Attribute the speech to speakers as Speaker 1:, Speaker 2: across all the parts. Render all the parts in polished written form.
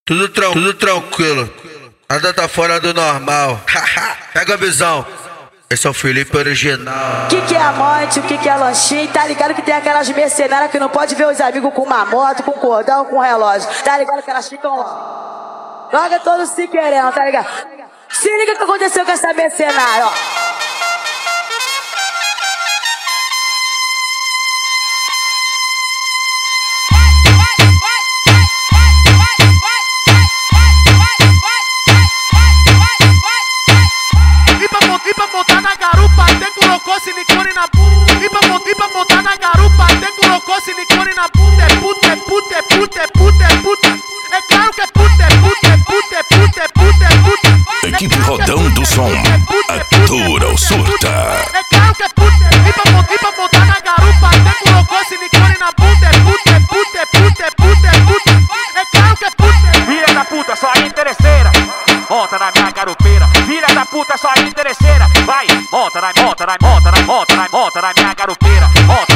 Speaker 1: Tudo tranquilo. Nada tá fora do normal. Pega a visão. Esse é o Felipe original.
Speaker 2: Que é amante, o que é lanchinho? Tá ligado que tem aquelas mercenárias que não pode ver os amigos com uma moto, com cordão, com relógio. Tá ligado que elas ficam lá. Joga todos se querendo, tá ligado? Se liga o que aconteceu com essa mercenária, ó.
Speaker 3: E pra montar na garupa até colocou silicone na bunda. E pra montar na garupa até colocou silicone na bunda. É puta, é puta, é puta, é puta, é puta. É claro que é puta, é puta, é puta, é puta, é puta, é puta.
Speaker 4: Equipe Rodão do Som, atura ou surta.
Speaker 3: É claro que é puta. E pra montar na garupa até colocou silicone na bunda. É puta, é puta, é puta, é puta, é puta. É claro que é puta.
Speaker 5: Filha da puta, só interesseira. Monta na minha garupeira, filha da puta, só interesseira. Vai, monta na minha garupeira. Monta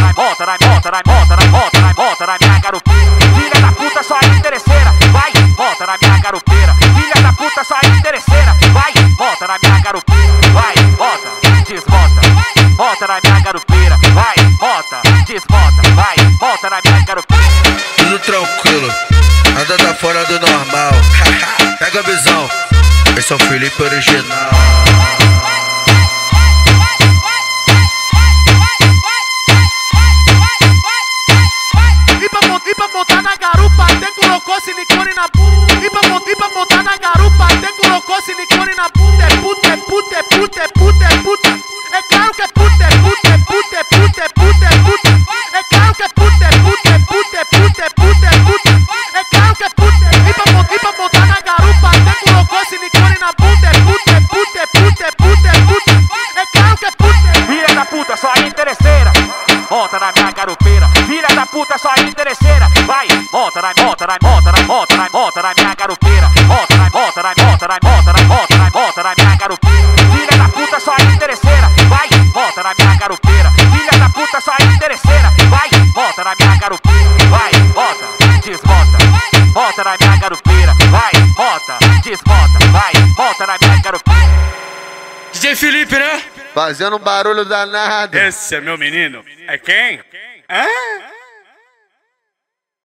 Speaker 5: na minha garupeira. Filha da puta, só interesseira. Vai, monta na minha garupeira. Filha da puta, só interesseira. Vai, monta na minha garupeira. Vai, monta, desmonta. Monta na minha garupeira. Vai, monta, desmonta. Vai, monta na minha garupeira.
Speaker 1: Tudo tranquilo. Nada tá fora do normal. Pega a visão. Esse é o Felipe original.
Speaker 3: E pra montar na garupa até colocou silicone na bunda. E pra montar na garupa até colocou silicone na bunda. É puta, é puta, é puta, é puta, é puta. É claro que é puta, é puta, é puta, é puta, é puta, é puta. É claro que é puta, é puta, é puta, é puta, é puta, é puta. É claro que é puta. E pra montar na garupa até colocou silicone na bunda. É puta, é puta, é puta, é puta, é puta. É claro que é puta.
Speaker 5: Filha da puta, só interesseira. Monta na minha garupeira. Filha da puta, só interesseira. Vai, monta na minha garupeira. Monta na minha garupeira. Filha da puta, só interesseira. Vai, monta na minha garupeira. Filha da puta, só interesseira. Vai, monta na minha garupeira. Vai, monta, desmonta. Monta na minha garupeira. Vai, monta, desmonta. Vai, monta na minha garupeira.
Speaker 6: DJ Felipe, né?
Speaker 7: Fazendo um barulho danado.
Speaker 6: Esse é meu menino. É quem? Hã?